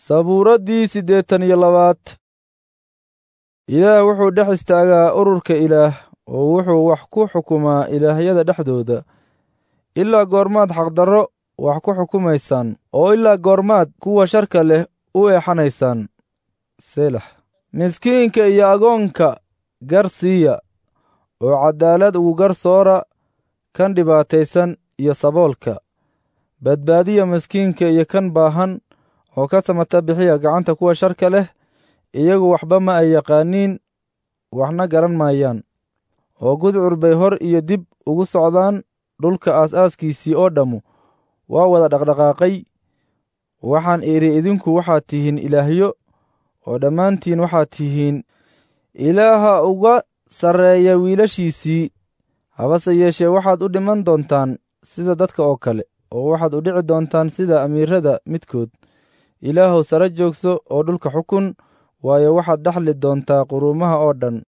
sabuuraddii 82. ilaah wuxuu dhex istaagaa ururka ilaah oo wuxuu wax ku xukumaa ilaahyada dhexdooda. ilaa goormaad xaqdarro wax ku xukumaysaan oo ilaa goormaad kuwa sharka leh u eexanaysaan. selax. miskiinka iyo agoonka gar siiya oo caddaalad ugu garsoora kan dhibaataysan iyo saboolka. badbaadiya miskiinka iyo kan baahan oo ka samata bixiya gacanta kuwa sharka leh. iyagu waxba ma ay yaqaaniin, waxna garan maayaan, oo gudcur bay hor iyo dib ugu socdaan. dhulka aas-aaskiisii oo dhammu waa wada dhaqdhaqaaqay. waxaan idhi idinku waxaad tihiin ilaahyo, oo dhammaantiin waxaad tihiin ilaaha uga sarreeya wiilashiisii. habase yeeshee waxaad u dhiman doontaan sida dadka oo kale, oo waxaad u dhici doontaan sida amiirrada midkood. ilaahow sare joogso oo dhulka xukun, waayo waxaad dhaxli doontaa quruumaha oo dhan.